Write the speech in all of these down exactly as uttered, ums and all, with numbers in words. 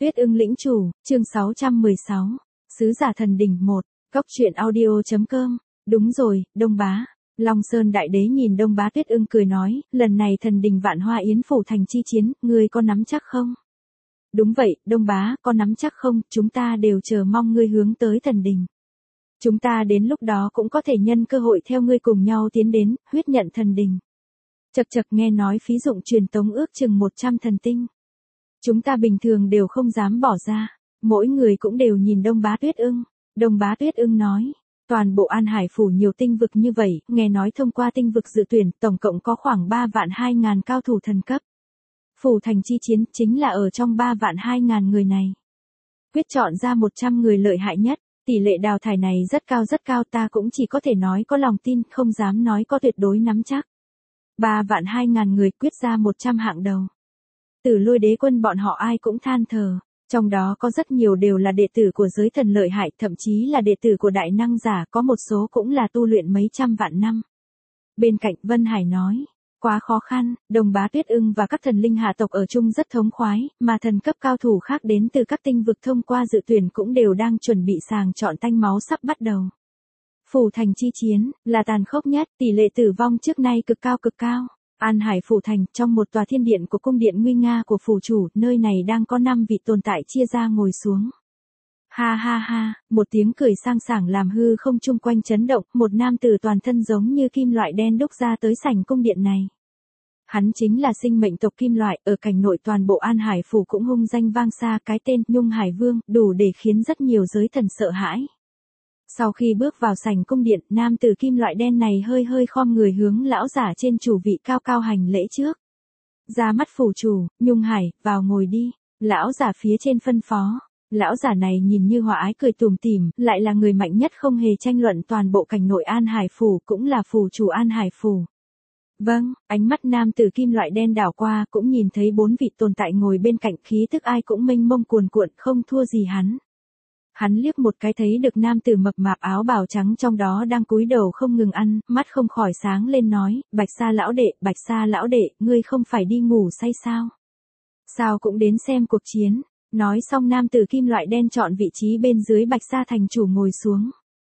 Tuyết ưng lĩnh chủ, chương sáu trăm mười sáu, Sứ giả thần đỉnh một, Cốc truyện audio chấm com, đúng rồi, Đông Bá. Long Sơn Đại Đế nhìn Đông Bá Tuyết ưng cười nói, lần này thần đình Vạn Hoa Yến phủ thành chi chiến, ngươi có nắm chắc không? Đúng vậy, Đông Bá, có nắm chắc không, chúng ta đều chờ mong ngươi hướng tới thần đình. Chúng ta đến lúc đó cũng có thể nhân cơ hội theo ngươi cùng nhau tiến đến, huyết nhận thần đình. Chật chật nghe nói phí dụng truyền tống ước chừng một trăm thần tinh. Chúng ta bình thường đều không dám bỏ ra, mỗi người cũng đều nhìn Đông Bá Tuyết ưng. Đông Bá Tuyết ưng nói, toàn bộ An Hải phủ nhiều tinh vực như vậy, nghe nói thông qua tinh vực dự tuyển, tổng cộng có khoảng ba vạn hai ngàn cao thủ thần cấp. Phủ thành chi chiến chính là ở trong ba vạn hai ngàn người này. Quyết chọn ra một trăm người lợi hại nhất, tỷ lệ đào thải này rất cao rất cao, ta cũng chỉ có thể nói có lòng tin, không dám nói có tuyệt đối nắm chắc. ba vạn hai ngàn người quyết ra một trăm hạng đầu. Tử Lôi Đế quân bọn họ ai cũng than thở, trong đó có rất nhiều đều là đệ tử của giới thần lợi hại, thậm chí là đệ tử của đại năng giả, có một số cũng là tu luyện mấy trăm vạn năm. Bên cạnh Vân Hải nói, quá khó khăn, Đông Bá Tuyết ưng và các thần linh hạ tộc ở chung rất thống khoái, mà thần cấp cao thủ khác đến từ các tinh vực thông qua dự tuyển cũng đều đang chuẩn bị sàng chọn tanh máu sắp bắt đầu. Phủ thành chi chiến, là tàn khốc nhất, tỷ lệ tử vong trước nay cực cao cực cao. An Hải phủ thành, trong một tòa thiên điện của cung điện nguy nga của phủ chủ, nơi này đang có năm vị tồn tại chia ra ngồi xuống. Ha ha ha, một tiếng cười sang sảng làm hư không chung quanh chấn động, một nam tử toàn thân giống như kim loại đen đúc ra tới sảnh cung điện này. Hắn chính là sinh mệnh tộc kim loại, ở cảnh nội toàn bộ An Hải phủ cũng hung danh vang xa, cái tên Nhung Hải Vương, đủ để khiến rất nhiều giới thần sợ hãi. Sau khi bước vào sảnh cung điện, nam tử kim loại đen này hơi hơi khom người hướng lão giả trên chủ vị cao cao hành lễ trước. Ra mắt phủ chủ, Nhung Hải, vào ngồi đi. Lão giả phía trên phân phó. Lão giả này nhìn như hòa ái cười tủm tỉm, lại là người mạnh nhất không hề tranh luận toàn bộ cảnh nội An Hải phủ, cũng là phủ chủ An Hải phủ. Vâng, ánh mắt nam tử kim loại đen đảo qua, cũng nhìn thấy bốn vị tồn tại ngồi bên cạnh, khí tức ai cũng mênh mông cuồn cuộn, không thua gì hắn. Hắn liếc một cái thấy được nam tử mập mạp áo bào trắng trong đó đang cúi đầu không ngừng ăn, mắt không khỏi sáng lên nói, Bạch Sa lão đệ, Bạch Sa lão đệ, ngươi không phải đi ngủ say sao? Sao cũng đến xem cuộc chiến. Nói xong nam tử kim loại đen chọn vị trí bên dưới Bạch Sa thành chủ ngồi xuống.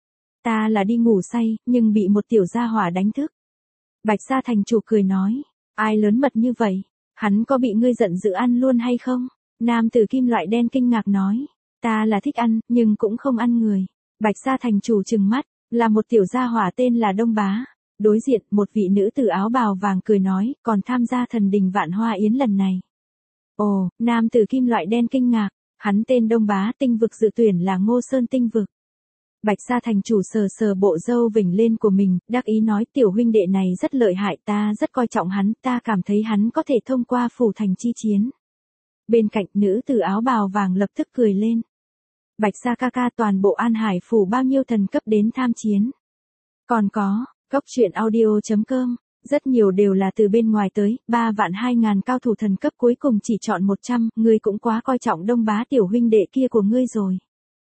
Ta là đi ngủ say, nhưng bị một tiểu gia hỏa đánh thức. Bạch Sa thành chủ cười nói, ai lớn mật như vậy, hắn có bị ngươi giận dữ ăn luôn hay không? Nam tử kim loại đen kinh ngạc nói, ta là thích ăn, nhưng cũng không ăn người. Bạch Sa thành chủ trừng mắt, là một tiểu gia hỏa tên là Đông Bá. Đối diện, một vị nữ tử áo bào vàng cười nói, còn tham gia thần đình Vạn Hoa Yến lần này. Ồ, nam tử kim loại đen kinh ngạc, hắn tên Đông Bá, tinh vực dự tuyển là Ngô Sơn tinh vực. Bạch Sa thành chủ sờ sờ bộ râu vểnh lên của mình, đắc ý nói tiểu huynh đệ này rất lợi hại, ta rất coi trọng hắn, ta cảm thấy hắn có thể thông qua phủ thành chi chiến. Bên cạnh nữ tử áo bào vàng lập tức cười lên. Bạch Sa ca ca, toàn bộ An Hải phủ bao nhiêu thần cấp đến tham chiến? Còn có, Cốc truyện audio chấm com, rất nhiều đều là từ bên ngoài tới, ba vạn hai ngàn cao thủ thần cấp cuối cùng chỉ chọn một trăm, ngươi cũng quá coi trọng Đông Bá tiểu huynh đệ kia của ngươi rồi.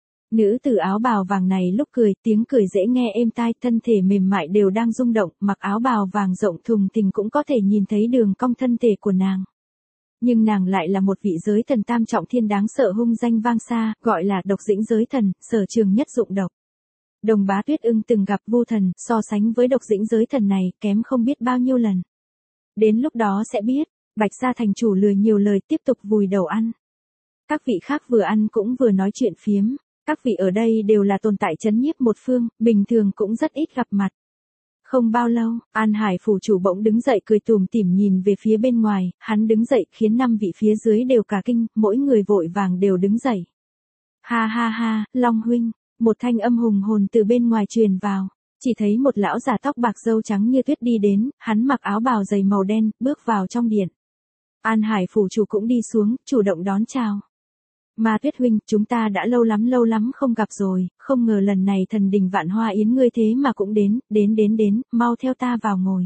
Nữ tử áo bào vàng này lúc cười, tiếng cười dễ nghe êm tai, thân thể mềm mại đều đang rung động, mặc áo bào vàng rộng thùng thình cũng có thể nhìn thấy đường cong thân thể của nàng. Nhưng nàng lại là một vị giới thần tam trọng thiên đáng sợ hung danh vang xa, gọi là độc dĩnh giới thần, sở trường nhất dụng độc. Đông Bá Tuyết ưng từng gặp Vu thần, so sánh với độc dĩnh giới thần này, kém không biết bao nhiêu lần. Đến lúc đó sẽ biết, Bạch Sa thành chủ lười nhiều lời tiếp tục vùi đầu ăn. Các vị khác vừa ăn cũng vừa nói chuyện phiếm, các vị ở đây đều là tồn tại chấn nhiếp một phương, bình thường cũng rất ít gặp mặt. Không bao lâu, An Hải phủ chủ bỗng đứng dậy cười tủm tỉm nhìn về phía bên ngoài, hắn đứng dậy khiến năm vị phía dưới đều cả kinh, mỗi người vội vàng đều đứng dậy. Ha ha ha, Long huynh, một thanh âm hùng hồn từ bên ngoài truyền vào, chỉ thấy một lão già tóc bạc râu trắng như tuyết đi đến, hắn mặc áo bào dày màu đen, bước vào trong điện. An Hải phủ chủ cũng đi xuống, chủ động đón chào. Ma Tuyết huynh, chúng ta đã lâu lắm lâu lắm không gặp rồi, không ngờ lần này thần đình Vạn Hoa Yến ngươi thế mà cũng đến, đến đến đến, mau theo ta vào ngồi.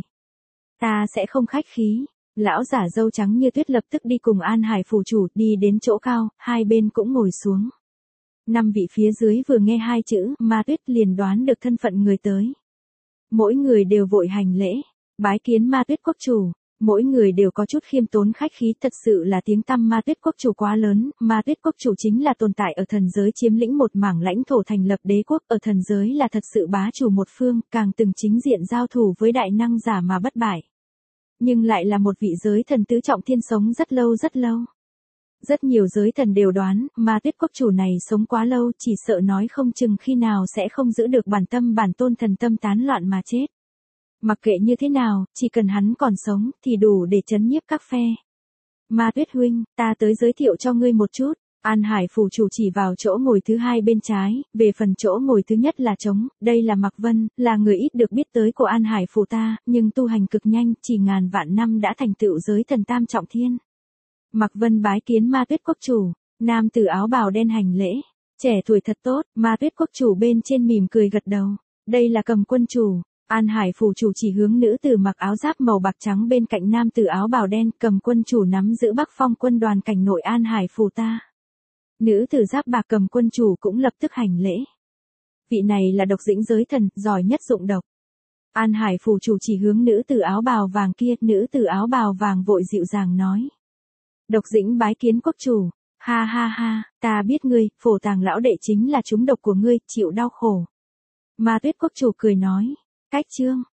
Ta sẽ không khách khí. Lão giả râu trắng như tuyết lập tức đi cùng An Hải phủ chủ, đi đến chỗ cao, hai bên cũng ngồi xuống. Năm vị phía dưới vừa nghe hai chữ Ma Tuyết liền đoán được thân phận người tới. Mỗi người đều vội hành lễ, bái kiến Ma Tuyết quốc chủ. Mỗi người đều có chút khiêm tốn khách khí, thật sự là tiếng tăm Ma Tuyết Quốc chủ quá lớn, Ma Tuyết Quốc chủ chính là tồn tại ở thần giới chiếm lĩnh một mảng lãnh thổ thành lập đế quốc, ở thần giới là thật sự bá chủ một phương, càng từng chính diện giao thủ với đại năng giả mà bất bại. Nhưng lại là một vị giới thần tứ trọng thiên sống rất lâu rất lâu. Rất nhiều giới thần đều đoán, Ma Tuyết Quốc chủ này sống quá lâu, chỉ sợ nói không chừng khi nào sẽ không giữ được bản tâm bản tôn thần tâm tán loạn mà chết. Mặc kệ như thế nào, chỉ cần hắn còn sống, thì đủ để chấn nhiếp các phe. Ma Tuyết huynh, ta tới giới thiệu cho ngươi một chút. An Hải phủ chủ chỉ vào chỗ ngồi thứ hai bên trái, về phần chỗ ngồi thứ nhất là trống, đây là Mạc Vân, là người ít được biết tới của An Hải phủ ta, nhưng tu hành cực nhanh, chỉ ngàn vạn năm đã thành tựu giới thần tam trọng thiên. Mạc Vân bái kiến Ma Tuyết Quốc chủ, nam tử áo bào đen hành lễ, trẻ tuổi thật tốt, Ma Tuyết Quốc chủ bên trên mỉm cười gật đầu, đây là Cầm quân chủ. An Hải phủ chủ chỉ hướng nữ tử mặc áo giáp màu bạc trắng bên cạnh nam tử áo bào đen, Cầm quân chủ nắm giữ Bắc Phong quân đoàn cảnh nội An Hải phủ ta. Nữ tử giáp bạc Cầm quân chủ cũng lập tức hành lễ. Vị này là độc dĩnh giới thần, giỏi nhất dụng độc. An Hải phủ chủ chỉ hướng nữ tử áo bào vàng kia, nữ tử áo bào vàng vội dịu dàng nói. Độc dĩnh bái kiến quốc chủ, ha ha ha, ta biết ngươi, Phổ Tàng lão đệ chính là trúng độc của ngươi, chịu đau khổ. Ma Tuyết Quốc chủ cười nói. Cách chương